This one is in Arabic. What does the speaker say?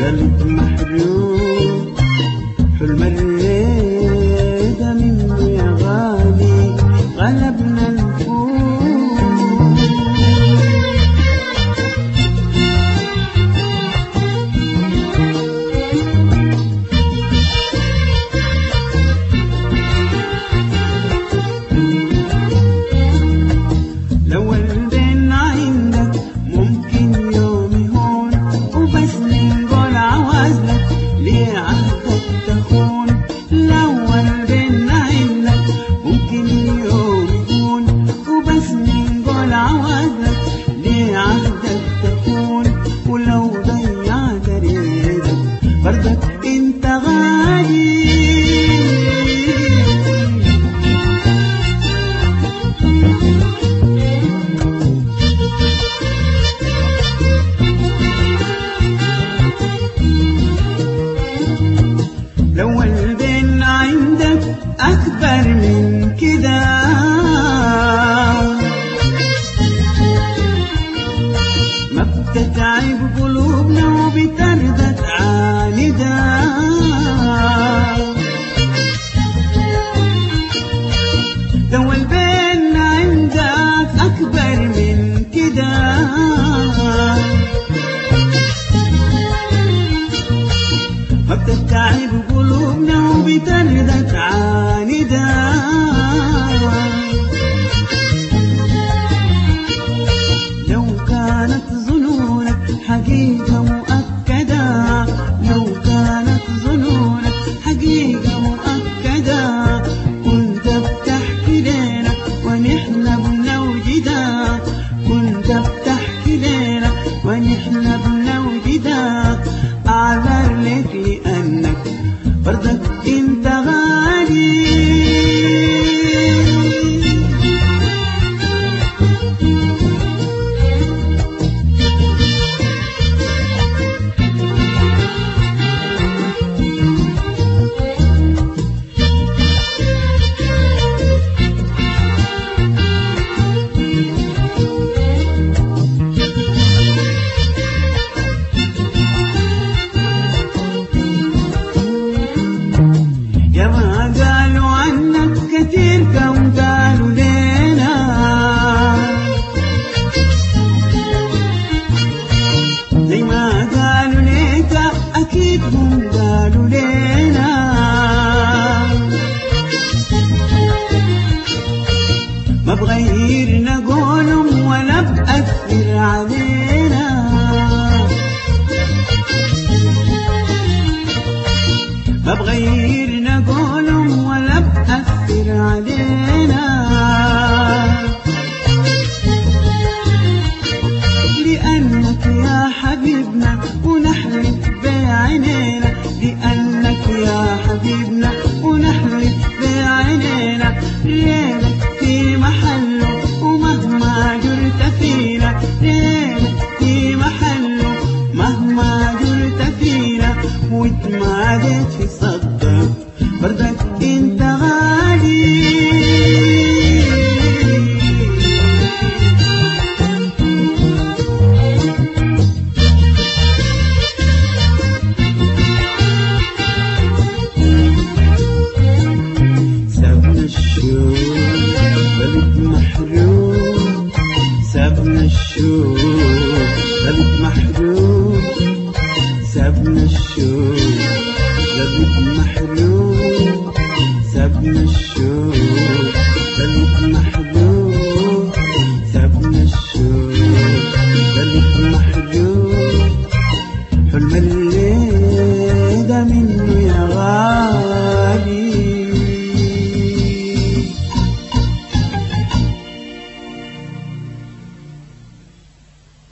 قلب محروم حلم الريدة منه يا غالي غلبنا الفوق. لو البين عندك ممكن يوم يهون وبس نقول عوازلك ليه عهدك تخون. لو البين عندك ممكن يوم يهون وبس نقول عوازلك ليه عهدك تخون. ولو ضيعت ريدك برضك انت غالي. لو البين عندك أكبر من كده ما بتتعب قلوبنا وبتردد عاندة. لو البين عندك أكبر من كده ما بتتعب قلوبنا وبتردد عاندة. لو كانت ظنونك حقيقة مؤكدة، لو كانت ظنونك حقيقة مؤكدة كنت بتحكي لنا ونحن بنوجدك. كنت بتحكي لنا ونحن بنوجدك. أعذر لك لأنك برضك انت غالي. يا ما قالوا عنك كتير كم قالوا لينا، زي ما قالوا ليك أكيد هم قالوا لينا. ما بغير نقولهم ولا بأثر علينا. ما بغير نقولهم ولا بأثر علينا. لأنك يا حبيبنا ونحلف بعينينا. لأنك يا حبيبنا ونحلف بعينينا. ليلك في محله ومهما جرت فينا. ليلك في محله مهما جرت فينا. واتمادت في صدك برضك انت غالي. سابنا الشوق قلب محروم. سابنا الشوق قلب محروم. سابنا الشوق قلب محروم. سابنا الشوق